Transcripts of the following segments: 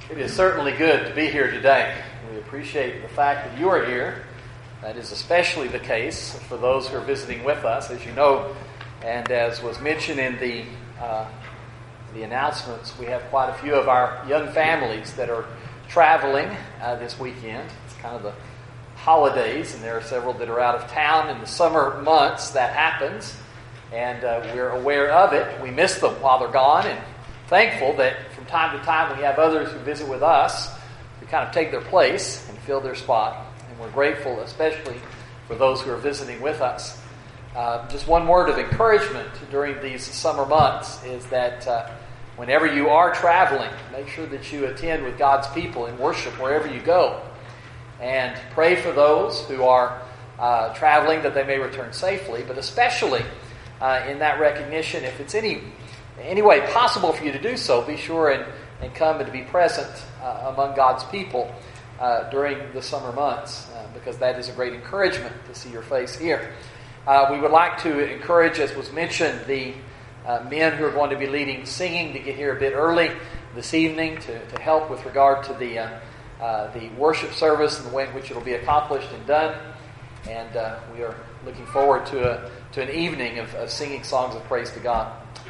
It is certainly good to be here today. We appreciate the fact that you are here. That is especially the case for those who are visiting with us, as you know, and as was mentioned in the announcements, we have quite a few of our young families that are traveling this weekend. It's kind of the holidays, and there are several that are out of town in the summer months. That happens, and we're aware of it. We miss them while they're gone, and thankful that from time to time we have others who visit with us to kind of take their place and fill their spot. And we're grateful, especially for those who are visiting with us. Just one word of encouragement during these summer months is that whenever you are traveling, make sure that you attend with God's people in worship wherever you go. And pray for those who are traveling that they may return safely, but especially in that recognition, if it's any way possible for you to do so, be sure and come and to be present among God's people during the summer months, because that is a great encouragement to see your face here. We would like to encourage, as was mentioned, the men who are going to be leading singing to get here a bit early this evening to help with regard to the worship service and the way in which it will be accomplished and done. And we are looking forward to an evening of singing songs of praise to God.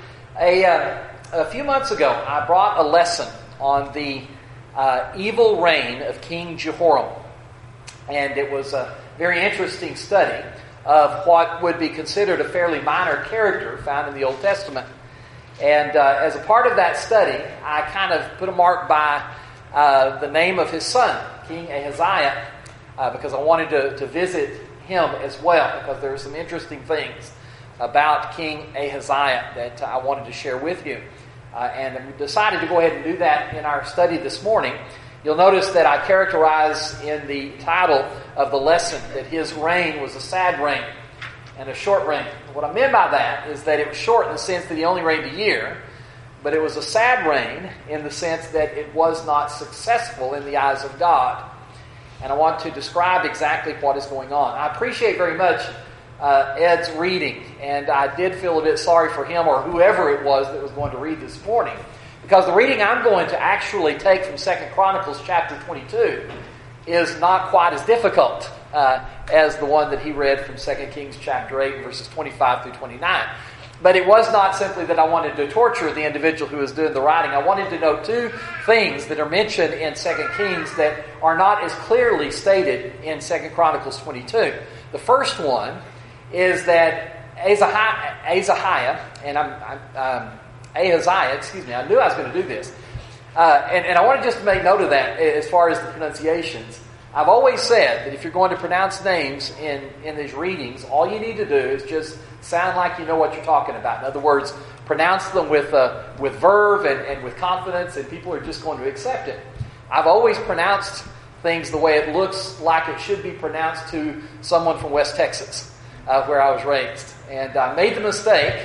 A few months ago, I brought a lesson on the evil reign of King Jehoram. And it was a very interesting study of what would be considered a fairly minor character found in the Old Testament. And as a part of that study, I kind of put a mark by the name of his son, King Ahaziah, because I wanted to visit him as well, because there are some interesting things about King Ahaziah that I wanted to share with you. And we decided to go ahead and do that in our study this morning. You'll notice that I characterize in the title of the lesson that his reign was a sad reign and a short reign. What I meant by that is that it was short in the sense that he only reigned a year, but it was a sad reign in the sense that it was not successful in the eyes of God. And I want to describe exactly what is going on. I appreciate very much Ed's reading, and I did feel a bit sorry for him or whoever it was that was going to read this morning, because the reading I'm going to actually take from 2 Chronicles chapter 22 is not quite as difficult as the one that he read from 2 Kings chapter 8 verses 25 through 29. But it was not simply that I wanted to torture the individual who was doing the writing. I wanted to know two things that are mentioned in 2 Kings that are not as clearly stated in 2 Chronicles 22. The first one is that Ahaziah, I knew I was going to do this. And I wanted just to make note of that as far as the pronunciations. I've always said that if you're going to pronounce names in these readings, all you need to do is just sound like you know what you're talking about. In other words, pronounce them with verve and with confidence, and people are just going to accept it. I've always pronounced things the way it looks like it should be pronounced to someone from West Texas, where I was raised. And I made the mistake,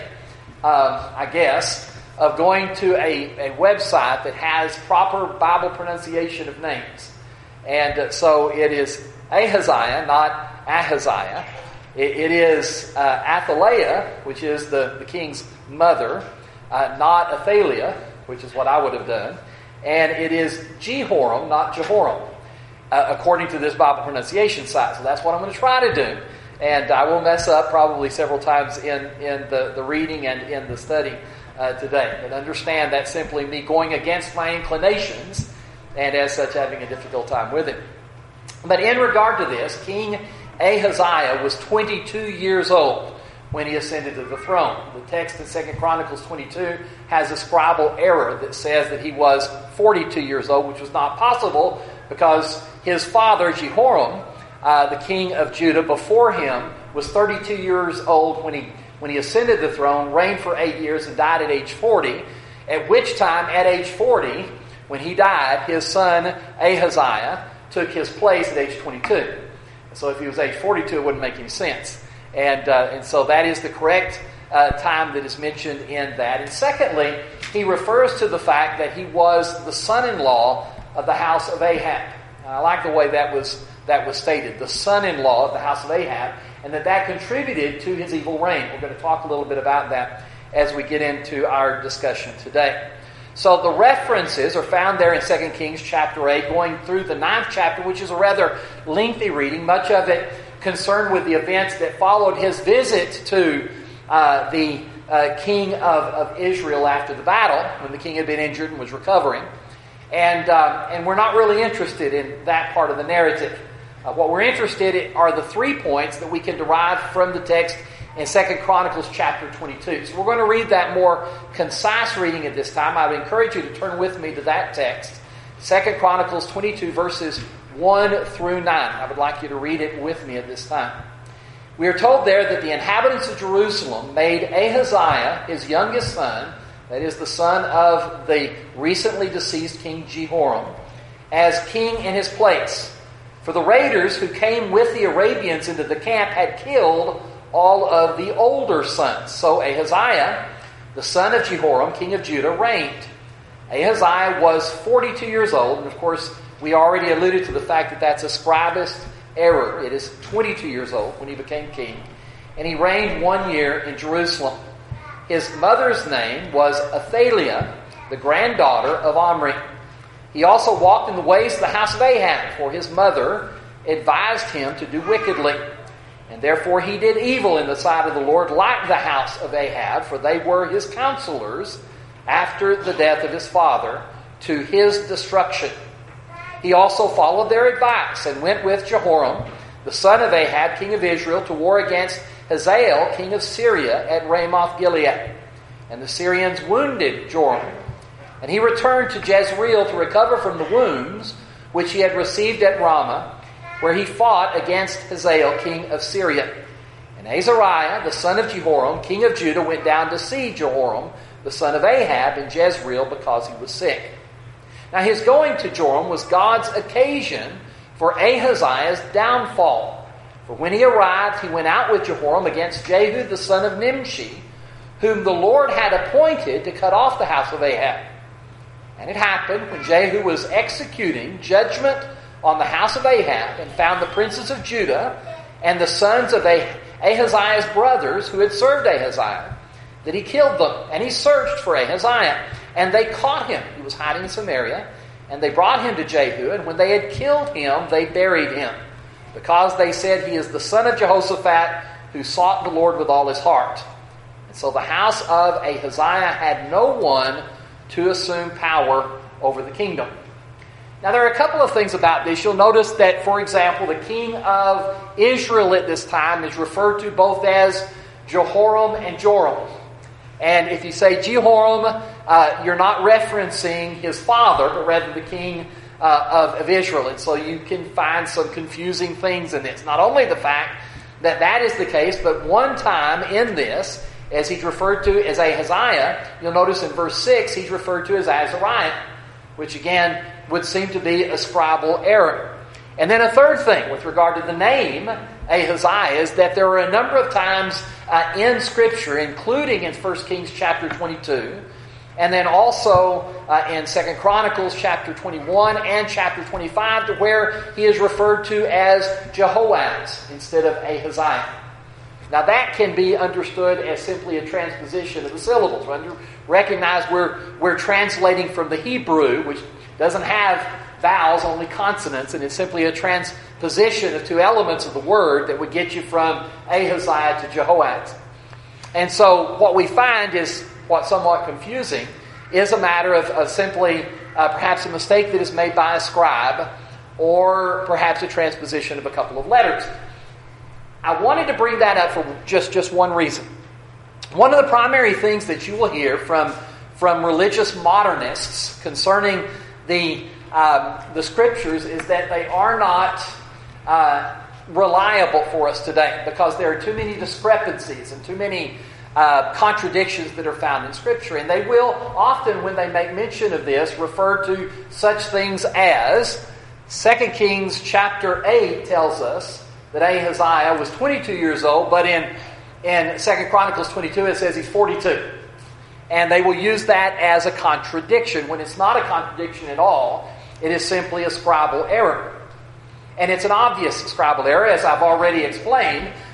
I guess, of going to a website that has proper Bible pronunciation of names. And so it is Ahaziah, not Ahaziah. It is Athaliah, which is the king's mother, not Athaliah, which is what I would have done. And it is Jehoram, not Jehoram, according to this Bible pronunciation site. So that's what I'm going to try to do. And I will mess up probably several times in the reading and in the study today. But understand that's simply me going against my inclinations, and as such having a difficult time with it. But in regard to this, King Ahaziah was 22 years old when he ascended to the throne. The text in 2 Chronicles 22 has a scribal error that says that he was 42 years old, which was not possible because his father, Jehoram, the king of Judah before him, was 32 years old when he ascended the throne, reigned for 8 years, and died at age 40, at which time, at age 40, when he died, his son Ahaziah took his place at age 22. So if he was age 42, it wouldn't make any sense. And so that is the correct time that is mentioned in that. And secondly, he refers to the fact that he was the son-in-law of the house of Ahab. I like the way that was stated, the son-in-law of the house of Ahab, and that contributed to his evil reign. We're going to talk a little bit about that as we get into our discussion today. So the references are found there in 2 Kings chapter 8, going through the 9th chapter, which is a rather lengthy reading, much of it concerned with the events that followed his visit to the king of Israel after the battle, when the king had been injured and was recovering. And we're not really interested in that part of the narrative. What we're interested in are the 3 points that we can derive from the text in 2 Chronicles chapter 22. So we're going to read that more concise reading at this time. I would encourage you to turn with me to that text. 2 Chronicles 22 verses 1 through 9. I would like you to read it with me at this time. We are told there that the inhabitants of Jerusalem made Ahaziah, his youngest son, that is the son of the recently deceased King Jehoram, as king in his place. For the raiders who came with the Arabians into the camp had killed all of the older sons. So Ahaziah, the son of Jehoram, king of Judah, reigned. Ahaziah was 42 years old, and of course we already alluded to the fact that that's a scribist error. It is 22 years old when he became king, and he reigned 1 year in Jerusalem. His mother's name was Athaliah, the granddaughter of Omri. He also walked in the ways of the house of Ahab, for his mother advised him to do wickedly. And therefore he did evil in the sight of the Lord, like the house of Ahab, for they were his counselors after the death of his father, to his destruction. He also followed their advice and went with Jehoram, the son of Ahab, king of Israel, to war against Hazael, king of Syria, at Ramoth Gilead. And the Syrians wounded Joram. And he returned to Jezreel to recover from the wounds which he had received at Ramah, where he fought against Hazael, king of Syria. And Azariah, the son of Jehoram, king of Judah, went down to see Jehoram, the son of Ahab, in Jezreel, because he was sick. Now his going to Joram was God's occasion for Ahaziah's downfall. For when he arrived, he went out with Jehoram against Jehu, the son of Nimshi, whom the Lord had appointed to cut off the house of Ahab. And it happened, when Jehu was executing judgment on the house of Ahab, and found the princes of Judah and the sons of Ahaziah's brothers who had served Ahaziah, that he killed them. And he searched for Ahaziah, and they caught him. He was hiding in Samaria, and they brought him to Jehu, and when they had killed him, they buried him, because they said, he is the son of Jehoshaphat, who sought the Lord with all his heart. And so the house of Ahaziah had no one to assume power over the kingdom. Now there are a couple of things about this. You'll notice that, for example, the king of Israel at this time is referred to both as Jehoram and Joram. And if you say Jehoram, you're not referencing his father, but rather the king of Israel. And so you can find some confusing things in this. Not only the fact that that is the case, but one time in this, as he's referred to as Ahaziah, you'll notice in verse 6, he's referred to as Azariah, which again would seem to be a scribal error. And then a third thing with regard to the name Ahaziah is that there are a number of times in Scripture, including in 1 Kings chapter 22, and then also in 2 Chronicles chapter 21 and chapter 25, to where he is referred to as Jehoaz instead of Ahaziah. Now that can be understood as simply a transposition of the syllables. Recognize we're translating from the Hebrew, which doesn't have vowels, only consonants, and it's simply a transposition of two elements of the word that would get you from Ahaziah to Jehoaz. And so what we find is, what's somewhat confusing, is a matter of simply perhaps a mistake that is made by a scribe, or perhaps a transposition of a couple of letters. I wanted to bring that up for just one reason. One of the primary things that you will hear from religious modernists concerning the Scriptures is that they are not reliable for us today, because there are too many discrepancies and too many contradictions that are found in Scripture. And they will often, when they make mention of this, refer to such things as 2 Kings chapter 8 tells us that Ahaziah was 22 years old, but in 2 Chronicles 22 it says he's 42. And they will use that as a contradiction, when it's not a contradiction at all. It is simply a scribal error. And it's an obvious scribal error, as I've already explained,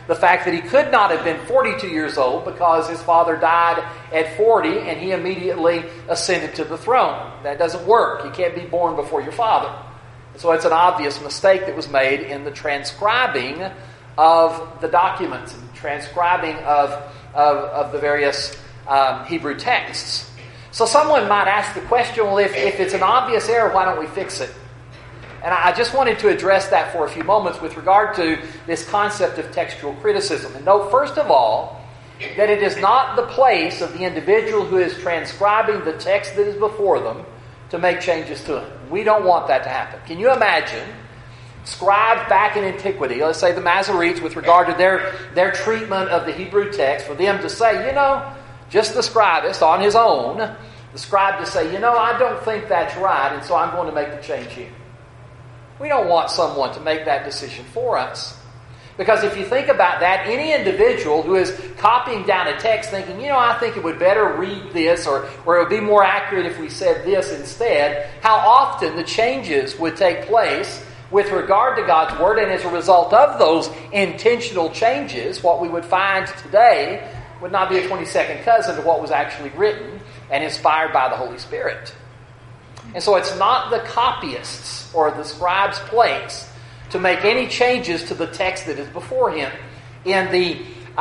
the fact that he could not have been 42 years old because his father died at 40 and he immediately ascended to the throne. That doesn't work. You can't be born before your father. So it's an obvious mistake that was made in the transcribing of the documents and transcribing of the various Hebrew texts. So someone might ask the question, well, if it's an obvious error, why don't we fix it? And I just wanted to address that for a few moments with regard to this concept of textual criticism. And note, first of all, that it is not the place of the individual who is transcribing the text that is before them to make changes to it. We don't want that to happen. Can you imagine scribes back in antiquity, let's say the Masoretes, with regard to their treatment of the Hebrew text, for them to say, just the scribist on his own, the scribe to say, I don't think that's right, and so I'm going to make the change here. We don't want someone to make that decision for us. Because if you think about that, any individual who is copying down a text thinking, I think it would better read this, or it would be more accurate if we said this instead, how often the changes would take place with regard to God's Word, and as a result of those intentional changes, what we would find today would not be a 22nd cousin to what was actually written and inspired by the Holy Spirit. And so it's not the copyist's or the scribe's place to make any changes to the text that is before him. In the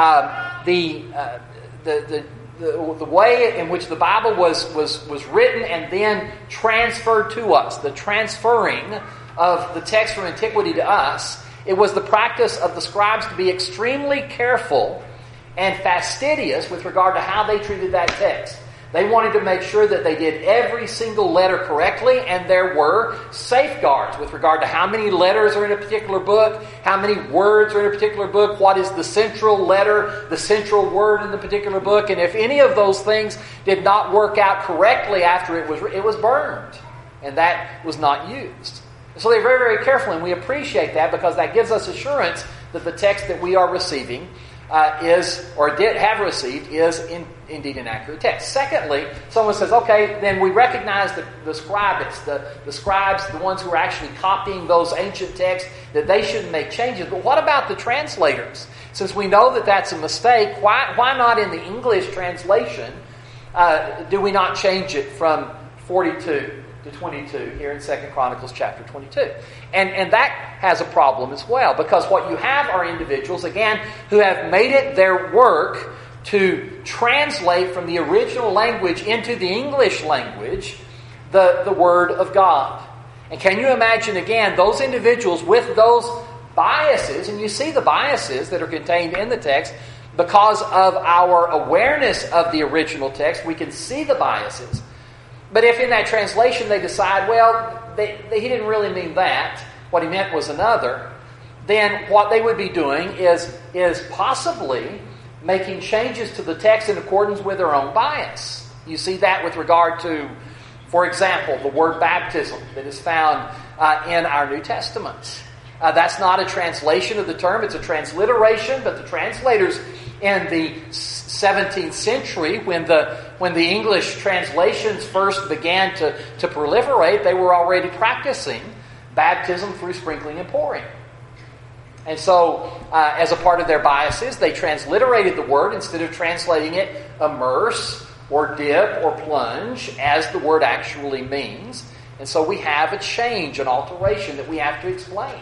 way in which the Bible was written and then transferred to us, the transferring of the text from antiquity to us, it was the practice of the scribes to be extremely careful and fastidious with regard to how they treated that text. They wanted to make sure that they did every single letter correctly, and there were safeguards with regard to how many letters are in a particular book, how many words are in a particular book, what is the central letter, the central word in the particular book, and if any of those things did not work out correctly after it was burned, and that was not used. So they're very, very careful, and we appreciate that because that gives us assurance that the text that we are receiving have received is indeed an accurate text. Secondly, someone says, okay, then we recognize the scribes, the ones who are actually copying those ancient texts, that they shouldn't make changes. But what about the translators? Since we know that that's a mistake, why not in the English translation do we not change it from 42 to 22 here in 2 Chronicles chapter 22? And that has a problem as well, because what you have are individuals, again, who have made it their work to translate from the original language into the English language the Word of God. And can you imagine, again, those individuals with those biases, and you see the biases that are contained in the text, because of our awareness of the original text, we can see the biases. But if in that translation they decide, he didn't really mean that, what he meant was another, then what they would be doing is possibly making changes to the text in accordance with their own bias. You see that with regard to, for example, the word baptism that is found in our New Testaments. That's not a translation of the term, it's a transliteration, but the translators in the 17th century, when the English translations first began to proliferate, they were already practicing baptism through sprinkling and pouring. And so, as a part of their biases, they transliterated the word instead of translating it immerse or dip or plunge as the word actually means. And so we have a change, an alteration that we have to explain.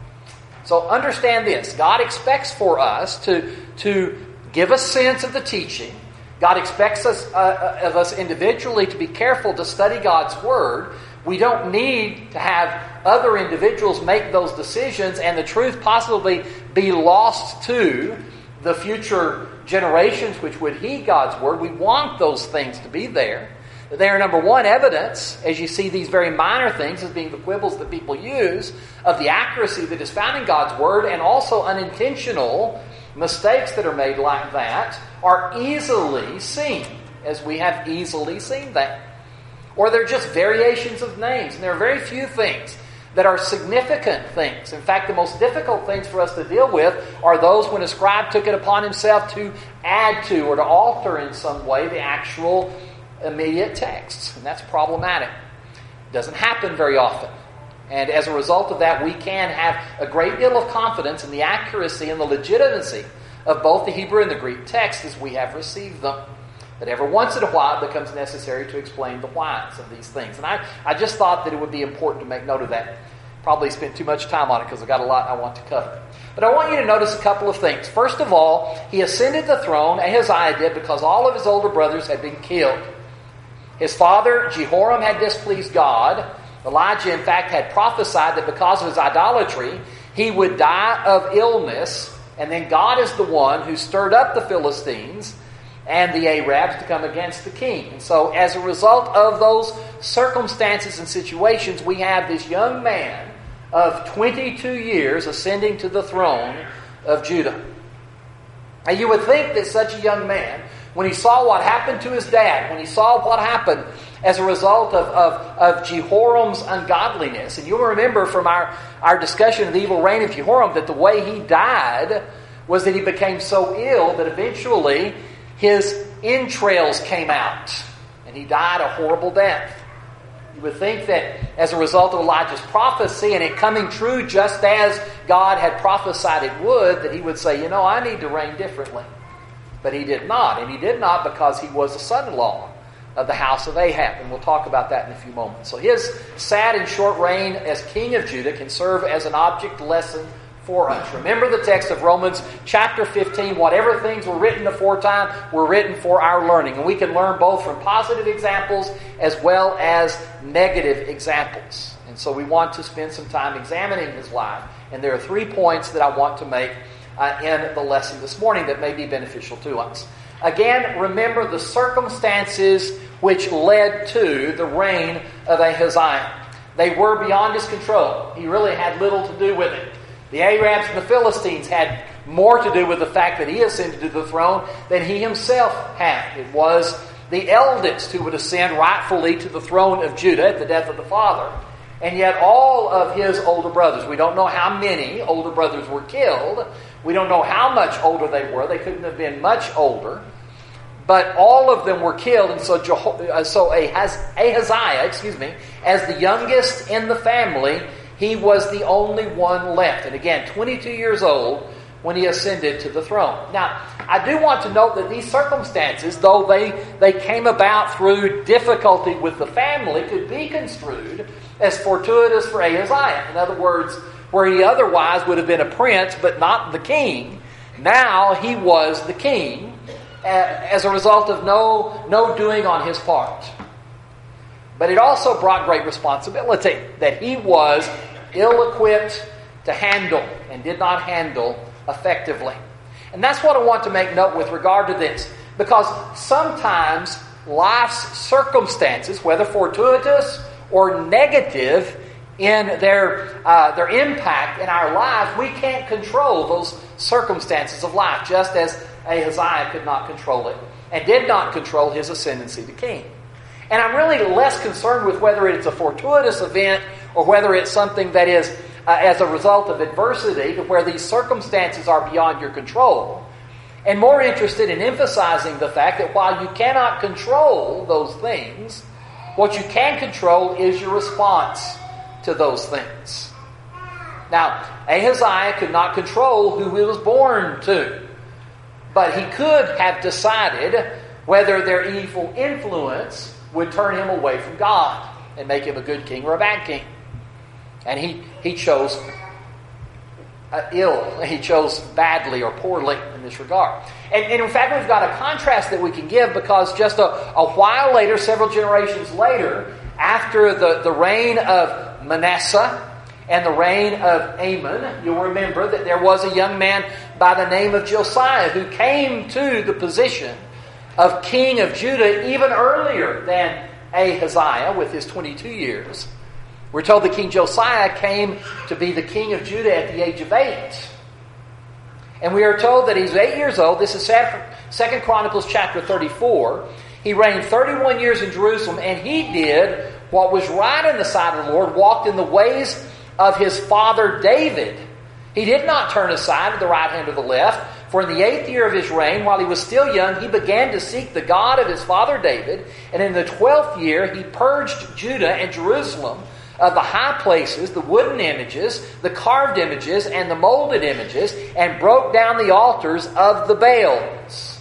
So understand this. God expects for us to give a sense of the teaching. God expects us of us individually to be careful to study God's Word. We don't need to have other individuals make those decisions and the truth possibly be lost to the future generations which would heed God's Word. We want those things to be there. They are, number one, evidence, as you see these very minor things as being the quibbles that people use, of the accuracy that is found in God's Word, and also unintentional mistakes that are made like that are easily seen, as we have easily seen that. Or they're just variations of names, and there are very few things that are significant things. In fact, the most difficult things for us to deal with are those when a scribe took it upon himself to add to or to alter in some way the actual immediate texts. And that's problematic. It doesn't happen very often. And as a result of that, we can have a great deal of confidence in the accuracy and the legitimacy of both the Hebrew and the Greek texts as we have received them. But every once in a while it becomes necessary to explain the whys of these things. And I just thought that it would be important to make note of that. Probably spent too much time on it because I've got a lot I want to cover. But I want you to notice a couple of things. First of all, he ascended the throne, Ahaziah did, because all of his older brothers had been killed. His father, Jehoram, had displeased God. Elijah, in fact, had prophesied that because of his idolatry, he would die of illness. And then God is the one who stirred up the Philistines and the Arabs to come against the king. And so as a result of those circumstances and situations, we have this young man of 22 years ascending to the throne of Judah. And you would think that such a young man, when he saw what happened to his dad, when he saw what happened as a result of Jehoram's ungodliness, and you'll remember from our discussion of the evil reign of Jehoram that the way he died was that he became so ill that eventually his entrails came out, and he died a horrible death. You would think that as a result of Elijah's prophecy and it coming true just as God had prophesied it would, that he would say, I need to reign differently. But he did not, and he did not because he was the son-in-law of the house of Ahab, and we'll talk about that in a few moments. So his sad and short reign as king of Judah can serve as an object lesson for us. Remember the text of Romans chapter 15, whatever things were written aforetime were written for our learning. And we can learn both from positive examples as well as negative examples. And so we want to spend some time examining his life. And there are 3 points that I want to make in the lesson this morning that may be beneficial to us. Again, remember the circumstances which led to the reign of Ahaziah. They were beyond his control. He really had little to do with it. The Arabs and the Philistines had more to do with the fact that he ascended to the throne than he himself had. It was the eldest who would ascend rightfully to the throne of Judah at the death of the father. And yet all of his older brothers, we don't know how many older brothers were killed. We don't know how much older they were. They couldn't have been much older. But all of them were killed. And so Ahaziah, as the youngest in the family, he was the only one left. And again, 22 years old when he ascended to the throne. Now, I do want to note that these circumstances, though they came about through difficulty with the family, could be construed as fortuitous for Ahaziah. In other words, where he otherwise would have been a prince but not the king, now he was the king as a result of no doing on his part. But it also brought great responsibility that he was ill-equipped to handle and did not handle effectively. And that's what I want to make note with regard to this. Because sometimes life's circumstances, whether fortuitous or negative in their impact in our lives, we can't control those circumstances of life, just as Ahaziah could not control it and did not control his ascendancy to king. And I'm really less concerned with whether it's a fortuitous event or whether it's something that is as a result of adversity, to where these circumstances are beyond your control, and more interested in emphasizing the fact that while you cannot control those things, what you can control is your response to those things. Now, Ahaziah could not control who he was born to, but he could have decided whether their evil influence would turn him away from God and make him a good king or a bad king. And he chose ill. He chose badly or poorly in this regard. And in fact, we've got a contrast that we can give, because just a while later, several generations later, after the reign of Manasseh and the reign of Amon, you'll remember that there was a young man by the name of Josiah who came to the position of king of Judah even earlier than Ahaziah with his 22 years. We're told that King Josiah came to be the king of Judah at the age of 8. And we are told that he's 8 years old. This is 2 Chronicles chapter 34. He reigned 31 years in Jerusalem, and he did what was right in the sight of the Lord, walked in the ways of his father David. He did not turn aside to the right hand or the left. For in the 8th year of his reign, while he was still young, he began to seek the God of his father David. And in the 12th year, he purged Judah and Jerusalem of the high places, the wooden images, the carved images, and the molded images, and broke down the altars of the Baals.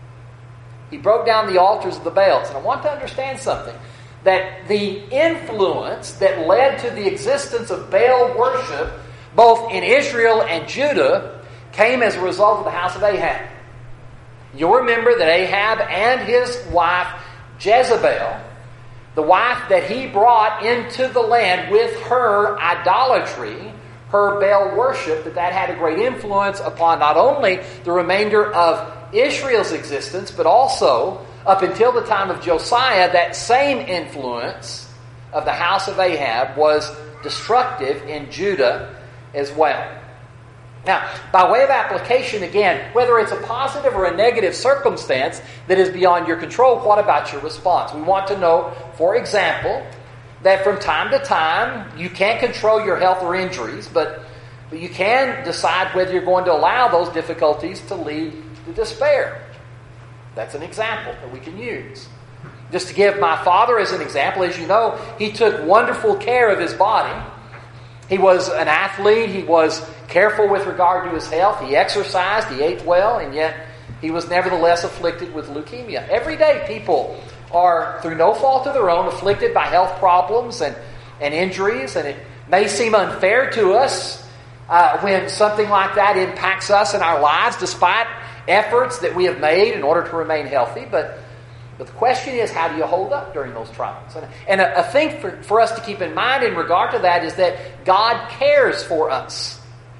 He broke down the altars of the Baals. And I want to understand something. That the influence that led to the existence of Baal worship, both in Israel and Judah, came as a result of the house of Ahab. You'll remember that Ahab and his wife Jezebel, the wife that he brought into the land with her idolatry, her Baal worship, that had a great influence upon not only the remainder of Israel's existence, but also, up until the time of Josiah, that same influence of the house of Ahab was destructive in Judah as well. Now, by way of application again, whether it's a positive or a negative circumstance that is beyond your control, what about your response? We want to know, for example, that from time to time, you can't control your health or injuries, but you can decide whether you're going to allow those difficulties to lead to despair. That's an example that we can use. Just to give my father as an example, as you know, he took wonderful care of his body. He was an athlete. He was careful with regard to his health. He exercised. He ate well. And yet he was nevertheless afflicted with leukemia. Every day people are, through no fault of their own, afflicted by health problems and injuries. And it may seem unfair to us when something like that impacts us in our lives, despite efforts that we have made in order to remain healthy. But the question is, how do you hold up during those trials? And a thing for us to keep in mind in regard to that is that God cares for us.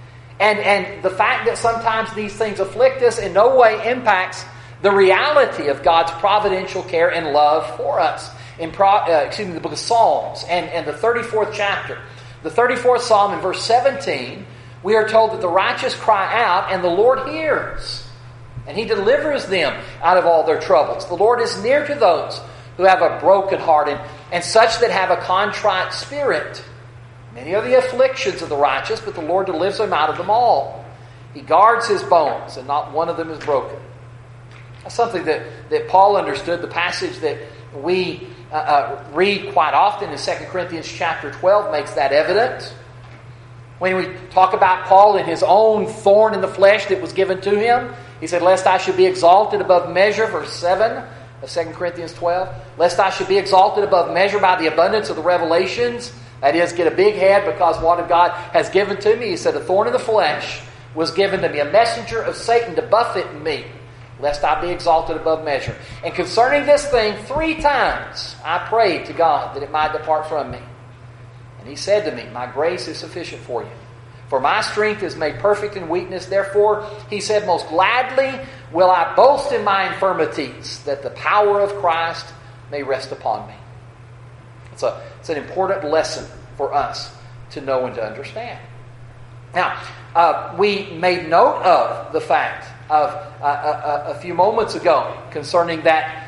And the fact that sometimes these things afflict us in no way impacts the reality of God's providential care and love for us. In the book of Psalms and the 34th chapter, the 34th Psalm in verse 17, we are told that the righteous cry out and the Lord hears. And He delivers them out of all their troubles. The Lord is near to those who have a broken heart and such that have a contrite spirit. Many are the afflictions of the righteous, but the Lord delivers them out of them all. He guards his bones, and not one of them is broken. That's something that Paul understood. The passage that we read quite often in 2 Corinthians chapter 12 makes that evident. When we talk about Paul and his own thorn in the flesh that was given to him, he said, lest I should be exalted above measure, verse 7 of 2 Corinthians 12. Lest I should be exalted above measure by the abundance of the revelations. That is, get a big head because what God has given to me. He said, a thorn in the flesh was given to me, a messenger of Satan to buffet me, lest I be exalted above measure. And concerning this thing, 3 times I prayed to God that it might depart from me. And He said to me, my grace is sufficient for you. For my strength is made perfect in weakness. Therefore, He said, most gladly will I boast in my infirmities, that the power of Christ may rest upon me. It's an important lesson for us to know and to understand. Now, we made note of the fact of a few moments ago concerning that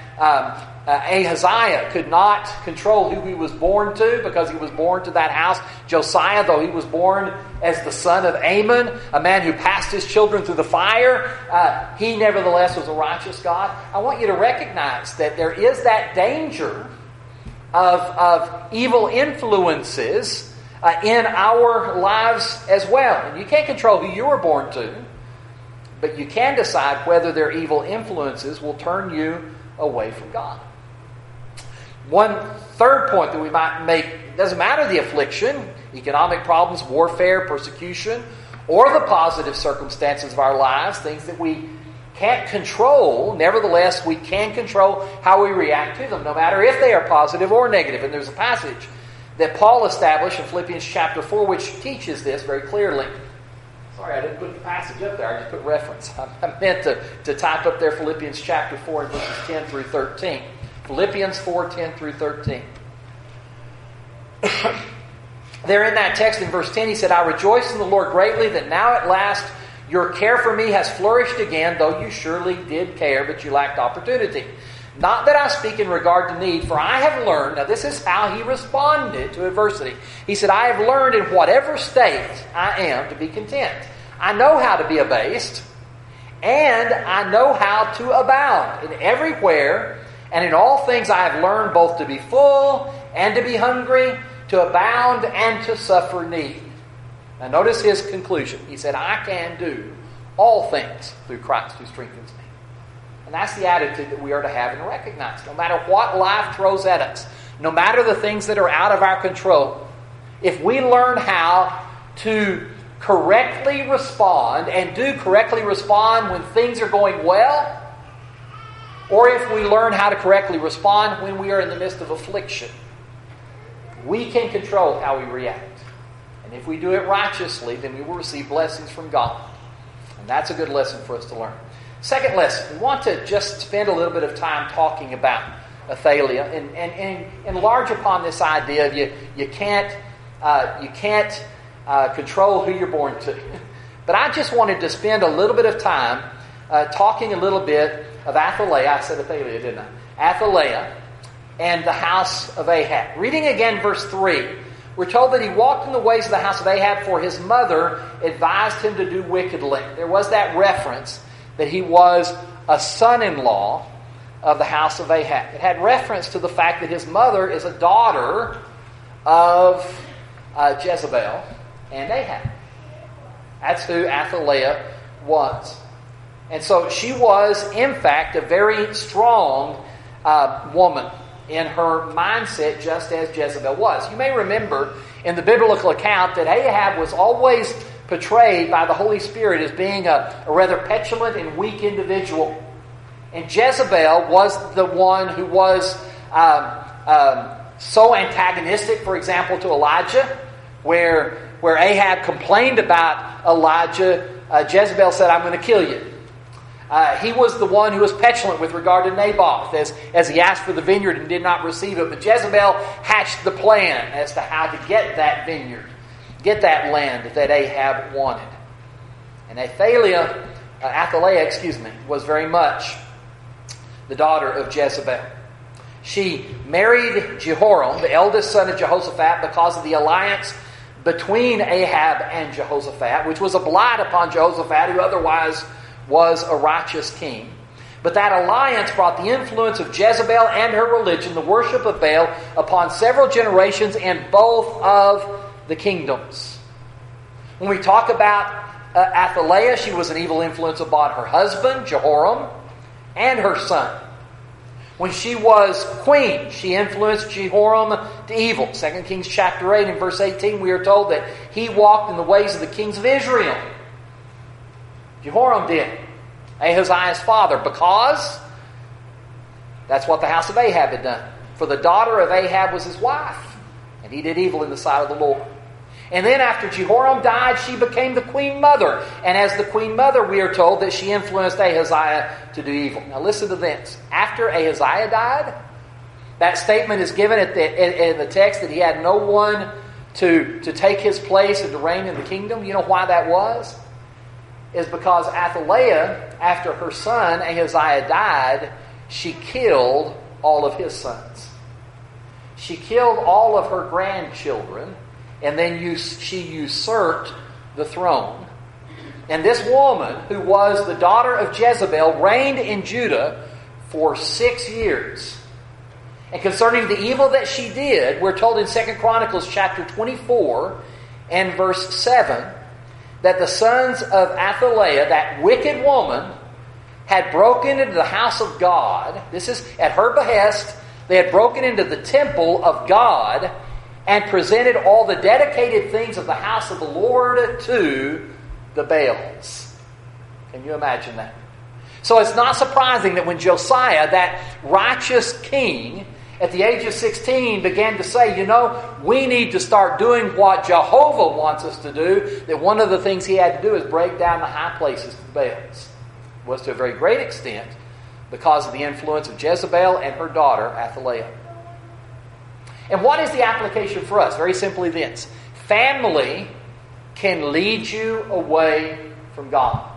Ahaziah could not control who he was born to because he was born to that house. Josiah, though he was born as the son of Ammon, a man who passed his children through the fire, he nevertheless was a righteous God. I want you to recognize that there is that danger of evil influences in our lives as well. And you can't control who you were born to, but you can decide whether their evil influences will turn you away from God. One third point that we might make, it doesn't matter the affliction, economic problems, warfare, persecution, or the positive circumstances of our lives, things that we can't control. Nevertheless, we can control how we react to them, no matter if they are positive or negative. And there's a passage that Paul established in Philippians chapter 4 which teaches this very clearly. Sorry, I didn't put the passage up there. I just put reference. I meant to type up there Philippians chapter 4 and verses 10 through 13. Philippians 4, 10 through 13. There in that text in verse 10, he said, I rejoice in the Lord greatly that now at last your care for me has flourished again, though you surely did care, but you lacked opportunity. Not that I speak in regard to need, for I have learned, now this is how he responded to adversity. He said, I have learned in whatever state I am to be content. I know how to be abased, and I know how to abound. In everywhere and in all things I have learned both to be full and to be hungry, to abound and to suffer need. Now notice his conclusion. He said, I can do all things through Christ who strengthens me. And that's the attitude that we are to have and recognize. No matter what life throws at us, no matter the things that are out of our control, if we learn how to correctly respond and do correctly respond when things are going well, or if we learn how to correctly respond when we are in the midst of affliction, we can control how we react. And if we do it righteously, then we will receive blessings from God. And that's a good lesson for us to learn. Second lesson, we want to just spend a little bit of time talking about Athaliah and enlarge upon this idea of you can't control who you're born to. But I just wanted to spend a little bit of time talking a little bit of Athaliah. I said Athaliah, didn't I? Athaliah and the house of Ahab. Reading again verse 3, we're told that he walked in the ways of the house of Ahab, for his mother advised him to do wickedly. There was that reference that he was a son-in-law of the house of Ahab. It had reference to the fact that his mother is a daughter of Jezebel and Ahab. That's who Athaliah was. And so she was, in fact, a very strong woman in her mindset, just as Jezebel was. You may remember in the biblical account that Ahab was always portrayed by the Holy Spirit as being a rather petulant and weak individual. And Jezebel was the one who was so antagonistic, for example, to Elijah, where Ahab complained about Elijah, Jezebel said, I'm going to kill you. He was the one who was petulant with regard to Naboth as he asked for the vineyard and did not receive it. But Jezebel hatched the plan as to how to get that vineyard, get that land that Ahab wanted. And Athaliah, was very much the daughter of Jezebel. She married Jehoram, the eldest son of Jehoshaphat, because of the alliance between Ahab and Jehoshaphat, which was a blight upon Jehoshaphat, who otherwise was a righteous king. But that alliance brought the influence of Jezebel and her religion, the worship of Baal, upon several generations in both of the kingdoms. When we talk about Athaliah, she was an evil influence upon her husband, Jehoram, and her son. When she was queen, she influenced Jehoram to evil. 2 Kings chapter 8 and verse 18, we are told that he walked in the ways of the kings of Israel. Jehoram did, Ahaziah's father, because that's what the house of Ahab had done. For the daughter of Ahab was his wife, and he did evil in the sight of the Lord. And then after Jehoram died, she became the queen mother. And as the queen mother, we are told that she influenced Ahaziah to do evil. Now listen to this. After Ahaziah died, that statement is given in the text that he had no one to take his place and to reign in the kingdom. You know why that was? Is because Athaliah, after her son Ahaziah died, she killed all of his sons. She killed all of her grandchildren, and then she usurped the throne. And this woman, who was the daughter of Jezebel, reigned in Judah for 6 years. And concerning the evil that she did, we're told in 2 Chronicles chapter 24 and verse 7, that the sons of Athaliah, that wicked woman, had broken into the house of God. This is at her behest. They had broken into the temple of God and presented all the dedicated things of the house of the Lord to the Baals. Can you imagine that? So it's not surprising that when Josiah, that righteous king, at the age of 16 began to say, we need to start doing what Jehovah wants us to do, that one of the things he had to do is break down the high places to the Baals. It was to a very great extent because of the influence of Jezebel and her daughter, Athaliah. And what is the application for us? Very simply this. Family can lead you away from God.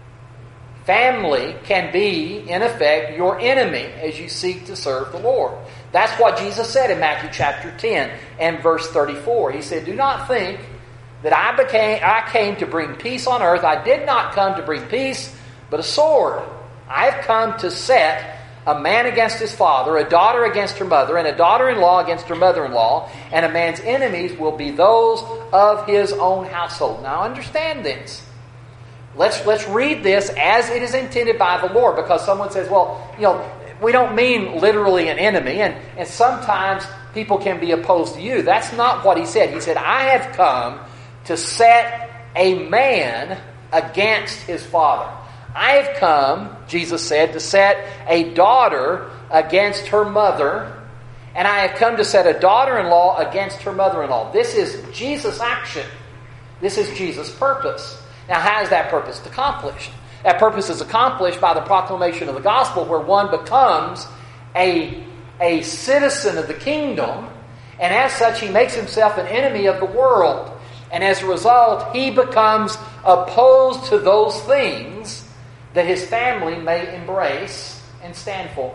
Family can be, in effect, your enemy as you seek to serve the Lord. That's what Jesus said in Matthew chapter 10 and verse 34. He said, do not think that I came to bring peace on earth. I did not come to bring peace, but a sword. I have come to set a man against his father, a daughter against her mother, and a daughter-in-law against her mother-in-law, and a man's enemies will be those of his own household. Now understand this. Let's read this as it is intended by the Lord, because someone says, well, we don't mean literally an enemy, and sometimes people can be opposed to you. That's not what he said. He said, I have come to set a man against his father. I have come, Jesus said, to set a daughter against her mother, and I have come to set a daughter-in-law against her mother-in-law. This is Jesus' action. This is Jesus' purpose. Now, how is that purpose accomplished? That purpose is accomplished by the proclamation of the gospel, where one becomes a citizen of the kingdom, and as such he makes himself an enemy of the world. And as a result, he becomes opposed to those things that his family may embrace and stand for.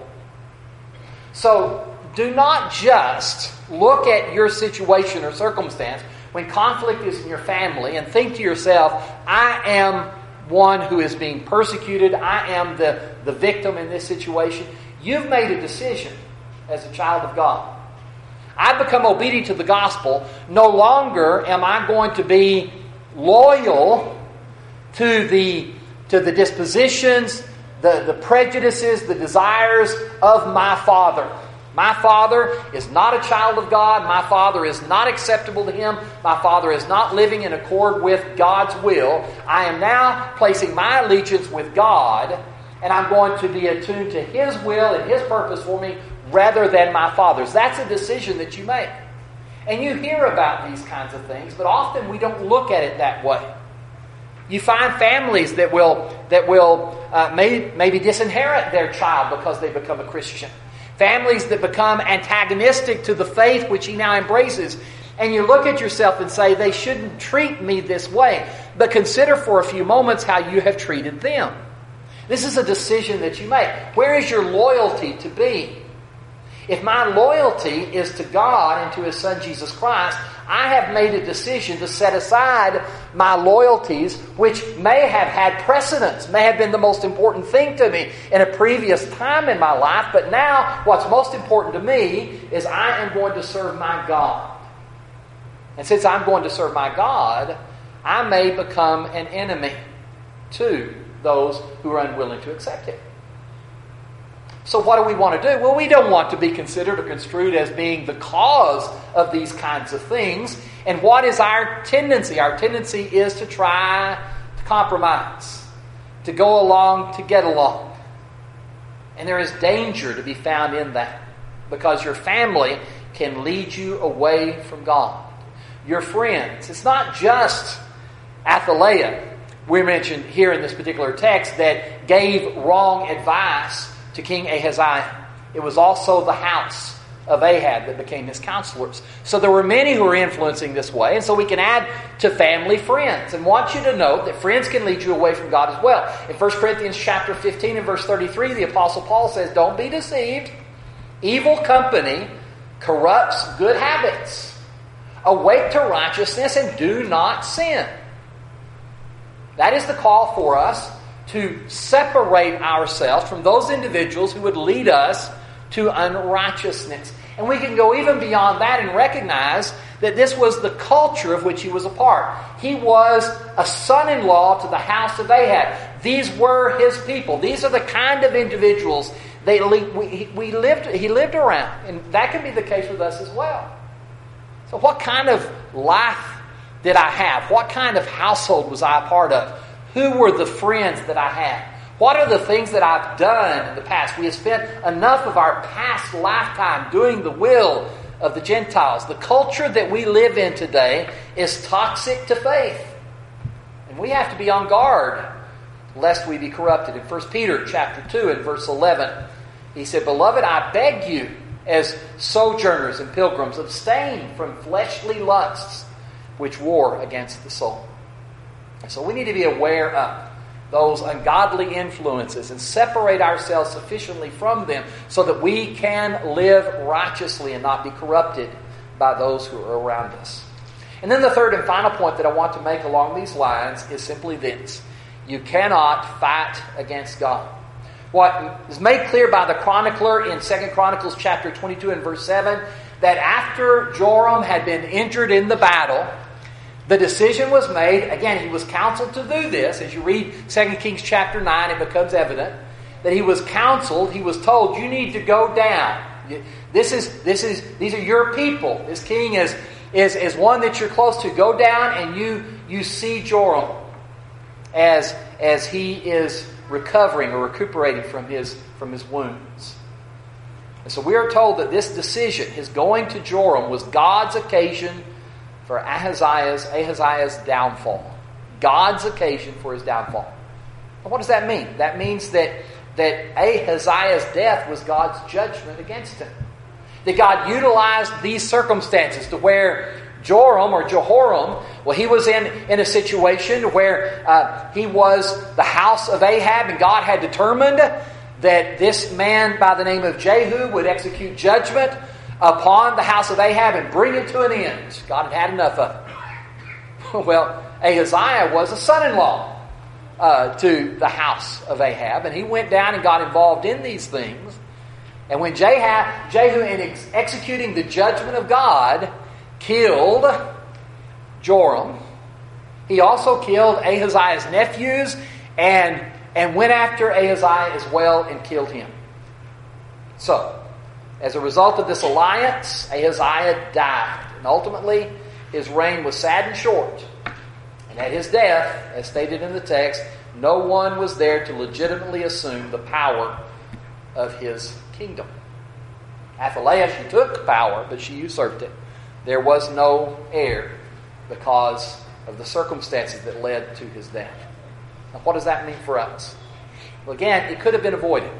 So, do not just look at your situation or circumstance when conflict is in your family and think to yourself, I am one who is being persecuted, I am the victim in this situation. You've made a decision as a child of God. I become obedient to the gospel. No longer am I going to be loyal to the dispositions, the prejudices, the desires of my father. My father is not a child of God. My father is not acceptable to him. My father is not living in accord with God's will. I am now placing my allegiance with God, and I'm going to be attuned to his will and his purpose for me rather than my father's. That's a decision that you make. And you hear about these kinds of things, but often we don't look at it that way. You find families that will maybe disinherit their child because they become a Christian. Families that become antagonistic to the faith which he now embraces. And you look at yourself and say, they shouldn't treat me this way. But consider for a few moments how you have treated them. This is a decision that you make. Where is your loyalty to be? If my loyalty is to God and to His Son Jesus Christ, I have made a decision to set aside my loyalties, which may have had precedence, may have been the most important thing to me in a previous time in my life, but now what's most important to me is I am going to serve my God. And since I'm going to serve my God, I may become an enemy to those who are unwilling to accept Him. So what do we want to do? Well, we don't want to be considered or construed as being the cause of these kinds of things. And what is our tendency? Our tendency is to try to compromise, to go along to get along. And there is danger to be found in that, because your family can lead you away from God. Your friends. It's not just Athaliah, we mentioned here in this particular text, that gave wrong advice to King Ahaziah. It was also the house of Ahab that became his counselors. So there were many who were influencing this way, and so we can add to family friends. And want you to note that friends can lead you away from God as well. In 1 Corinthians chapter 15 and verse 33, the Apostle Paul says, don't be deceived. Evil company corrupts good habits. Awake to righteousness and do not sin. That is the call for us, to separate ourselves from those individuals who would lead us to unrighteousness. And we can go even beyond that and recognize that this was the culture of which he was a part. He was a son-in-law to the house of Ahab. These were his people. These are the kind of individuals he lived around. And that can be the case with us as well. So what kind of life did I have? What kind of household was I a part of? Who were the friends that I had? What are the things that I've done in the past? We have spent enough of our past lifetime doing the will of the Gentiles. The culture that we live in today is toxic to faith. And we have to be on guard lest we be corrupted. In 1 Peter chapter 2 and verse 11, he said, Beloved, I beg you, as sojourners and pilgrims, abstain from fleshly lusts which war against the soul. So we need to be aware of those ungodly influences and separate ourselves sufficiently from them so that we can live righteously and not be corrupted by those who are around us. And then the third and final point that I want to make along these lines is simply this. You cannot fight against God. What is made clear by the chronicler in 2 Chronicles chapter 22 and verse 7, that after Joram had been injured in the battle, the decision was made. Again, he was counseled to do this. As you read 2 Kings chapter 9, it becomes evident that he was counseled, he was told, you need to go down. These are your people. This king is one that you're close to. Go down and you see Joram as he is recovering or recuperating from his wounds. And so we are told that this decision, his going to Joram, was God's occasion for Ahaziah's downfall. God's occasion for his downfall. Well, what does that mean? That means that Ahaziah's death was God's judgment against him. That God utilized these circumstances to where Joram or Jehoram, well, he was in a situation where he was the house of Ahab, and God had determined that this man by the name of Jehu would execute judgment upon the house of Ahab and bring it to an end. God had had enough of it. Well, Ahaziah was a son-in-law to the house of Ahab, and he went down and got involved in these things. And when Jehu, in executing the judgment of God, killed Joram, he also killed Ahaziah's nephews and went after Ahaziah as well and killed him. So, as a result of this alliance, Ahaziah died. And ultimately, his reign was sad and short. And at his death, as stated in the text, no one was there to legitimately assume the power of his kingdom. Athaliah, she took power, but she usurped it. There was no heir because of the circumstances that led to his death. Now, what does that mean for us? Well, again, it could have been avoided.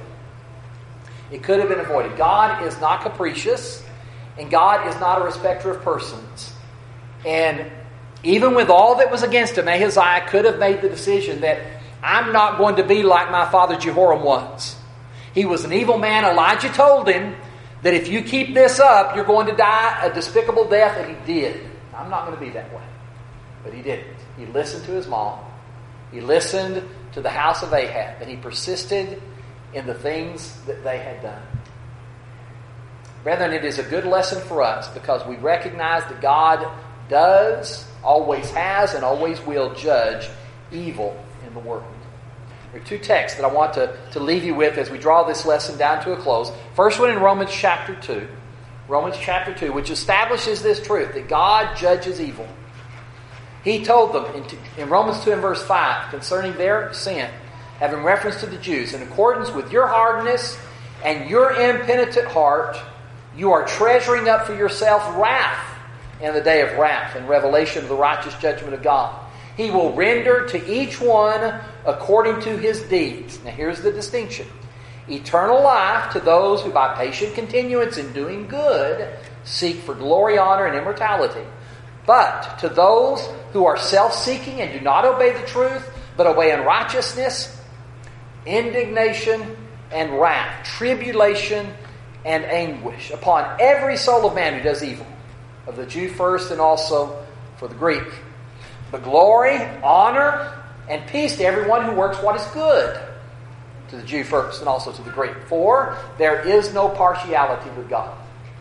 It could have been avoided. God is not capricious, and God is not a respecter of persons. And even with all that was against him, Ahaziah could have made the decision that I'm not going to be like my father Jehoram was. He was an evil man. Elijah told him that if you keep this up, you're going to die a despicable death, and he did. I'm not going to be that way. But he didn't. He listened to his mom. He listened to the house of Ahab, and he persisted in the things that they had done. Brethren, it is a good lesson for us because we recognize that God does, always has, and always will judge evil in the world. There are two texts that I want to leave you with as we draw this lesson down to a close. First one in Romans chapter 2. Romans chapter 2, which establishes this truth, that God judges evil. He told them in Romans 2 and verse 5 concerning their sin, having reference to the Jews, in accordance with your hardness and your impenitent heart, you are treasuring up for yourself wrath in the day of wrath and revelation of the righteous judgment of God. He will render to each one according to his deeds. Now here's the distinction. Eternal life to those who by patient continuance in doing good seek for glory, honor, and immortality. But to those who are self-seeking and do not obey the truth, but obey unrighteousness, indignation and wrath, tribulation and anguish upon every soul of man who does evil, of the Jew first and also for the Greek. But glory, honor, and peace to everyone who works what is good, to the Jew first and also to the Greek. For there is no partiality with God.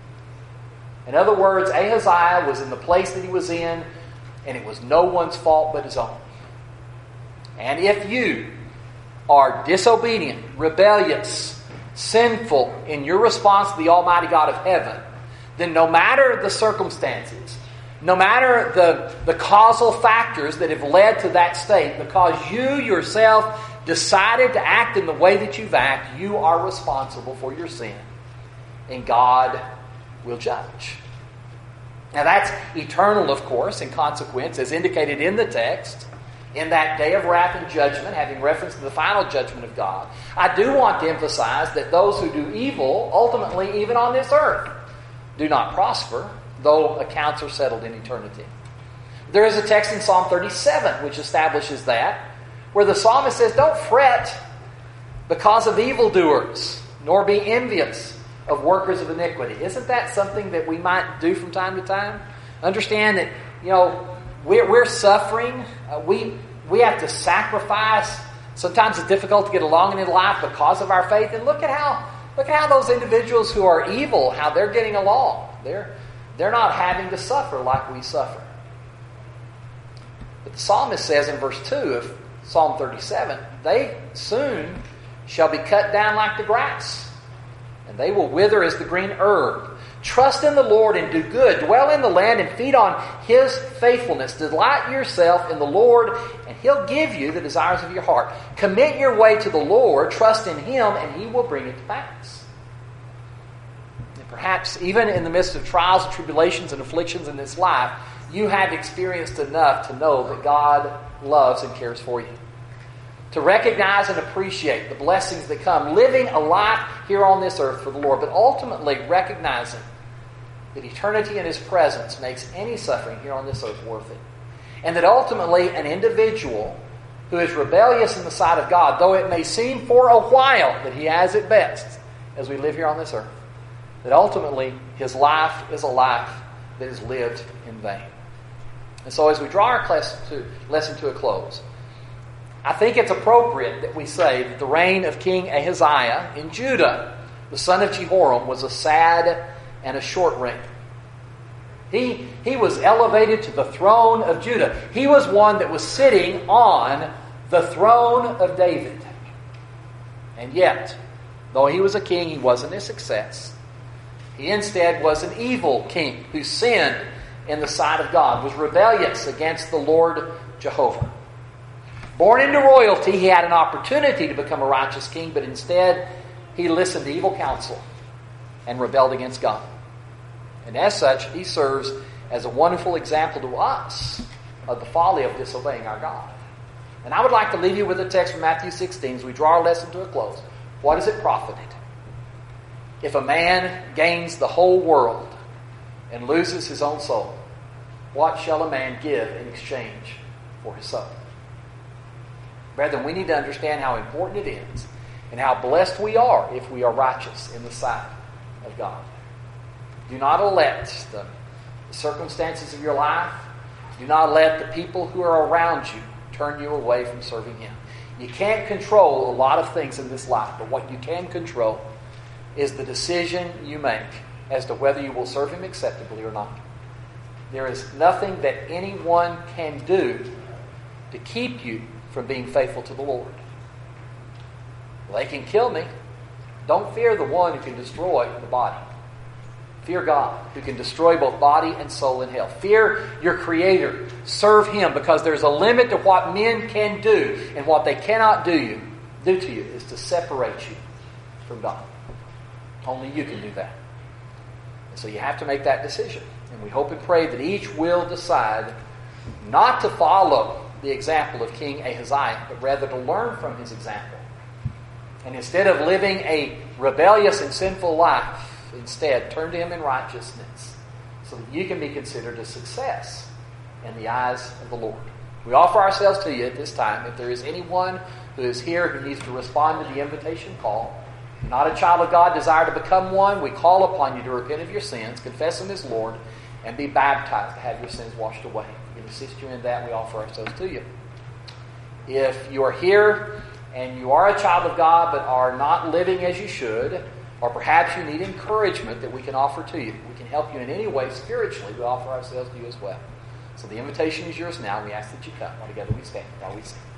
In other words, Ahaziah was in the place that he was in, and it was no one's fault but his own. And if you are disobedient, rebellious, sinful in your response to the Almighty God of heaven, then no matter the circumstances, no matter the causal factors that have led to that state, because you yourself decided to act in the way that you've acted, you are responsible for your sin. And God will judge. Now that's eternal, of course, in consequence, as indicated in the text, in that day of wrath and judgment, having reference to the final judgment of God. I do want to emphasize that those who do evil, ultimately, even on this earth, do not prosper, though accounts are settled in eternity. There is a text in Psalm 37 which establishes that, where the psalmist says, don't fret because of evildoers, nor be envious of workers of iniquity. Isn't that something that we might do from time to time? Understand that, we're suffering. We have to sacrifice Sometimes it's difficult to get along in life because of our faith. And look at how those individuals who are evil, how they're getting along. They're not having to suffer like we suffer. But the psalmist says in verse 2 of Psalm 37, they soon shall be cut down like the grass, and they will wither as the green herb. Trust in the Lord and do good. Dwell in the land and feed on His faithfulness. Delight yourself in the Lord, and He'll give you the desires of your heart. Commit your way to the Lord. Trust in Him, and He will bring it to pass. And perhaps even in the midst of trials and tribulations and afflictions in this life, you have experienced enough to know that God loves and cares for you. To recognize and appreciate the blessings that come, living a life here on this earth for the Lord, but ultimately recognizing that eternity in His presence makes any suffering here on this earth worth it. And that ultimately an individual who is rebellious in the sight of God, though it may seem for a while that he has it best as we live here on this earth, that ultimately his life is a life that is lived in vain. And so as we draw our lesson to a close, I think it's appropriate that we say that the reign of King Ahaziah in Judah, the son of Jehoram, was a sad and a short reign. He was elevated to the throne of Judah. He was one that was sitting on the throne of David. And yet, though he was a king, he wasn't a success. He instead was an evil king who sinned in the sight of God, was rebellious against the Lord Jehovah. Born into royalty, he had an opportunity to become a righteous king, but instead he listened to evil counsel and rebelled against God. And as such, he serves as a wonderful example to us of the folly of disobeying our God. And I would like to leave you with a text from Matthew 16 as we draw our lesson to a close. What does it profit if a man gains the whole world and loses his own soul? What shall a man give in exchange for his soul? Brethren, we need to understand how important it is and how blessed we are if we are righteous in the sight of God. Do not let the circumstances of your life, do not let the people who are around you turn you away from serving Him. You can't control a lot of things in this life, but what you can control is the decision you make as to whether you will serve Him acceptably or not. There is nothing that anyone can do to keep you from being faithful to the Lord. They can kill me. Don't fear the one who can destroy the body. Fear God, who can destroy both body and soul in hell. Fear your Creator. Serve Him, because there's a limit to what men can do, and what they cannot do to you is to separate you from God. Only you can do that. And so you have to make that decision. And we hope and pray that each will decide not to follow the example of King Ahaziah, but rather to learn from his example. And instead of living a rebellious and sinful life, instead turn to Him in righteousness, so that you can be considered a success in the eyes of the Lord. We offer ourselves to you at this time. If there is anyone who is here who needs to respond to the invitation call, not a child of God, desire to become one, we call upon you to repent of your sins, confess Him as Lord, and be baptized to have your sins washed away. We can assist you in that. We offer ourselves to you. If you are here and you are a child of God but are not living as you should, or perhaps you need encouragement that we can offer to you, we can help you in any way spiritually, we offer ourselves to you as well. So the invitation is yours now. We ask that you come. While together we stand while we sing.